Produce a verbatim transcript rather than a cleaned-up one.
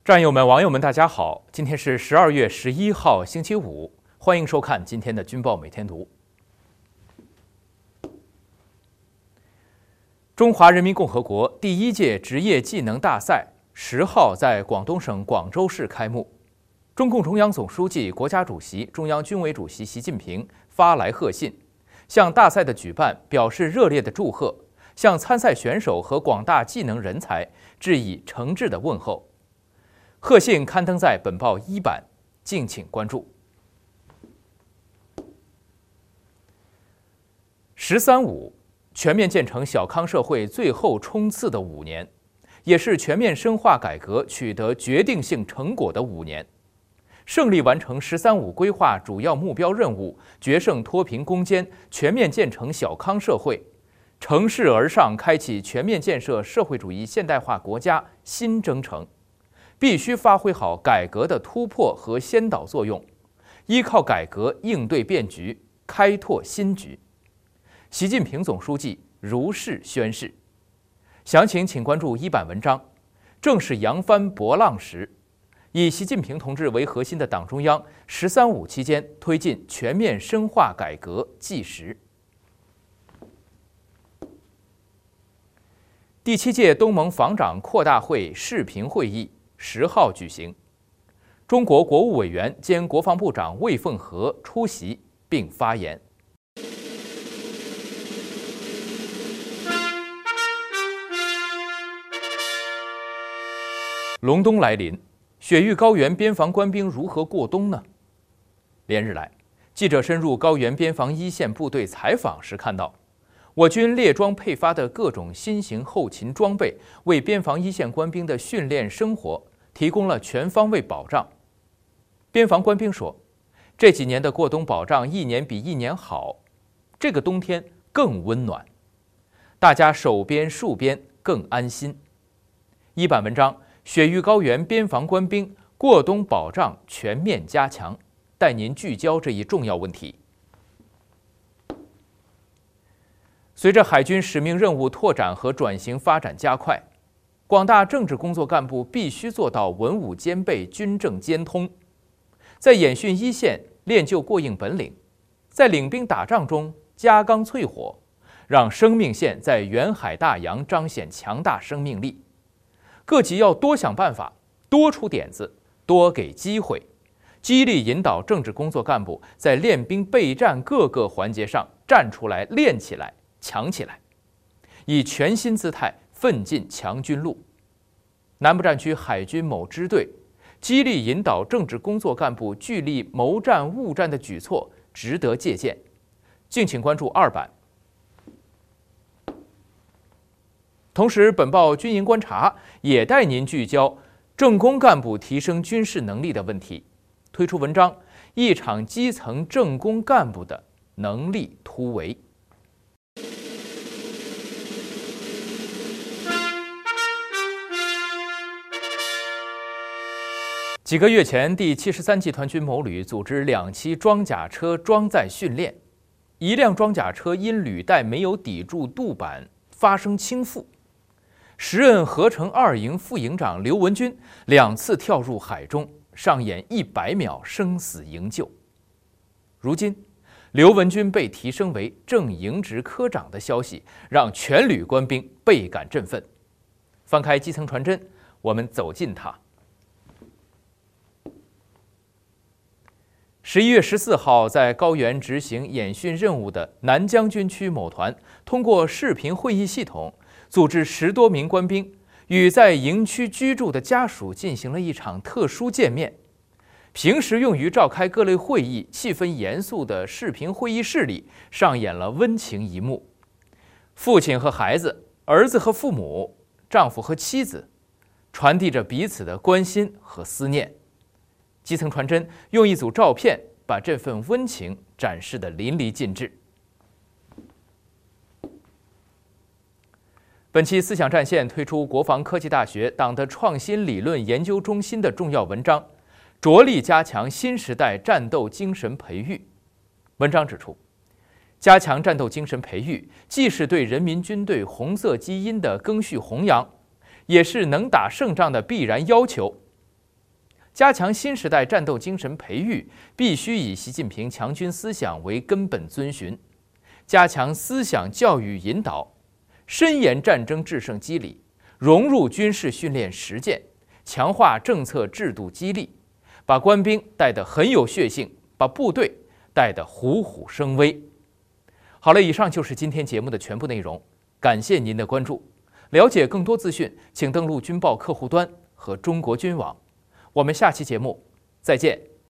战友们、网友们，大家好！今天是十二月十一号，星期五，欢迎收看今天的《军报每天读》。中华人民共和国第一届职业技能大赛十号在广东省广州市开幕。中共中央总书记、国家主席、中央军委主席习近平发来贺信，向大赛的举办表示热烈的祝贺，向参赛选手和广大技能人才致以诚挚的问候。贺信刊登在本报一版，敬请关注。十三五，全面建成小康社会最后冲刺的五年，也是全面深化改革取得决定性成果的五年。胜利完成“十三五”规划主要目标任务，决胜脱贫攻坚，全面建成小康社会，乘势而上，开启全面建设社会主义现代化国家新征程。必须发挥好改革的突破和先导作用，依靠改革应对变局，开拓新局。习近平总书记如是宣示。详情请关注一版文章。正是扬帆搏浪时，以习近平同志为核心的党中央“十三五”期间推进全面深化改革纪实。第七届东盟防长扩大会视频会议十号举行，中国国务委员兼国防部长魏凤和出席并发言。隆冬来临，雪域高原边防官兵如何过冬呢？连日来，记者深入高原边防一线部队采访时看到，我军列装配发的各种新型后勤装备，为边防一线官兵的训练生活提供了全方位保障。边防官兵说，这几年的过冬保障一年比一年好，这个冬天更温暖，大家守边戍边更安心。一版文章：雪域高原边防官兵过冬保障全面加强，带您聚焦这一重要问题。随着海军使命任务拓展和转型发展加快，广大政治工作干部必须做到文武兼备、军政兼通，在演训一线练就过硬本领，在领兵打仗中加钢淬火，让生命线在远海大洋彰显强大生命力。各级要多想办法，多出点子，多给机会，激励引导政治工作干部在练兵备战各个环节上站出来、练起来、强起来，以全新姿态奋进强军路。南部战区海军某支队激励引导政治工作干部聚力谋战务战的举措值得借鉴，敬请关注二版。同时，本报军营观察也带您聚焦政工干部提升军事能力的问题，推出文章《一场基层政工干部的能力突围》。几个月前，第七十三集团军某旅组织两栖装甲车装载训练，一辆装甲车因履带没有抵住渡板发生倾覆。时任合成二营副营长刘文军两次跳入海中，上演一百秒生死营救。如今，刘文军被提升为正营职科长的消息，让全旅官兵倍感振奋。翻开基层传真，我们走进他。十一月十四号，在高原执行演训任务的南疆军区某团，通过视频会议系统，组织十多名官兵与在营区居住的家属进行了一场特殊见面。平时用于召开各类会议、气氛严肃的视频会议室里，上演了温情一幕：父亲和孩子、儿子和父母、丈夫和妻子，传递着彼此的关心和思念。基层传真用一组照片把这份温情展示得淋漓尽致。本期思想战线推出国防科技大学党的创新理论研究中心的重要文章，着力加强新时代战斗精神培育。文章指出，加强战斗精神培育，既是对人民军队红色基因的赓续弘扬，也是能打胜仗的必然要求。 加强新时代战斗精神培育，必须以习近平强军思想为根本遵循，加强思想教育引导，深研战争制胜机理，融入军事训练实践，强化政策制度激励，把官兵带得很有血性，把部队带得虎虎生威。好了，以上就是今天节目的全部内容，感谢您的关注。了解更多资讯，请登录军报客户端和中国军网。我们下期节目再见。